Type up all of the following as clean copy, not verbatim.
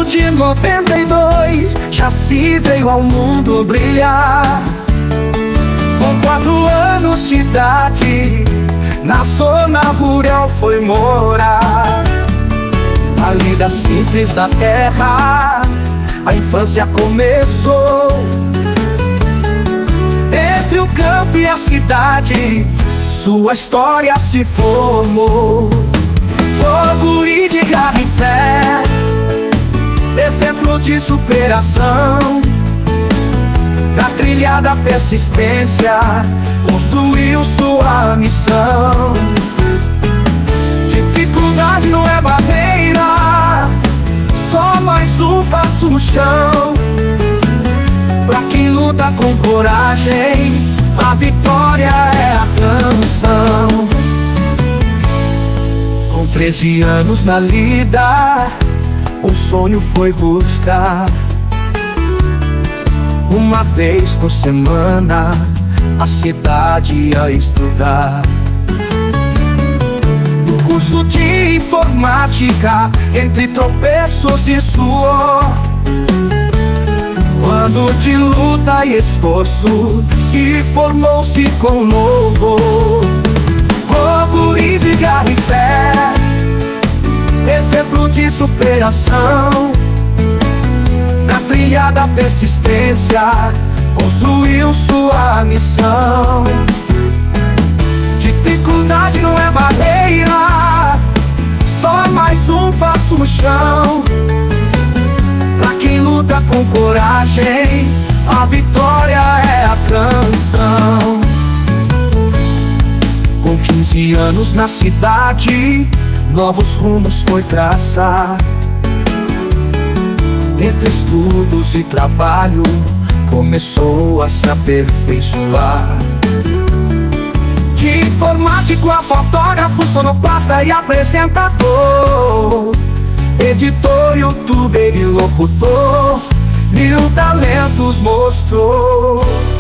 de 92, Jaci veio ao mundo brilhar. Com 4 anos de idade, na zona rural foi morar. A lida simples da terra, a infância começou. Entre o campo e a cidade, sua história se formou. O guri de garra e fé, exemplo de superação. Na trilha da persistência, construiu sua missão. Dificuldade não é barreira, só mais um passo no chão. Pra quem luta com coragem, a vitória é a canção. Com 13 anos na lida, o sonho foi buscar. Uma vez por semana, a cidade ia estudar. No curso de informática, entre tropeços e suor, ano de luta e esforço, e formou-se com louvor. O guri de garra e fé, exemplo de superação. Na trilha da persistência, construiu sua missão. Dificuldade não é barreira, só mais um passo no chão. Pra quem luta com coragem, a vitória é a canção. Com 15 anos na cidade, novos rumos foi traçar. Entre estudos e trabalho, começou a se aperfeiçoar. De informático a fotógrafo, sonoplasta e apresentador, editor, youtuber e locutor, 1000 talentos mostrou.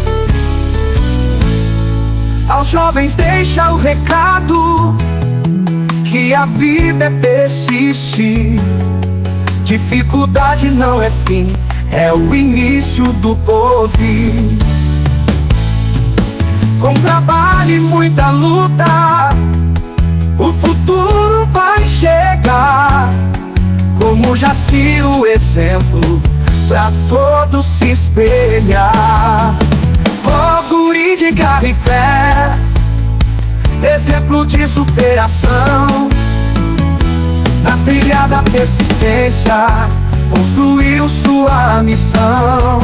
Aos jovens deixa o recado que a vida é persistir. Dificuldade não é fim, é o início do porvir. Com trabalho e muita luta, o futuro vai chegar. Como Jaci, o exemplo pra todos se espelhar. O guri de garra e fé, exemplo de superação. Na trilha da persistência, construiu sua missão.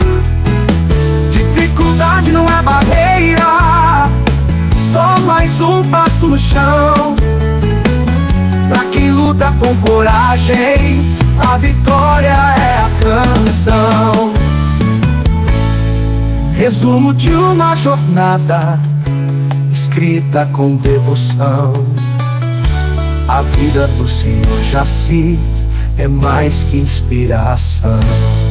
Dificuldade não é barreira, só mais um passo no chão. Pra quem luta com coragem, a vitória é a canção. Resumo de uma jornada escrita com devoção. A vida do Senhor Jaci é mais que inspiração.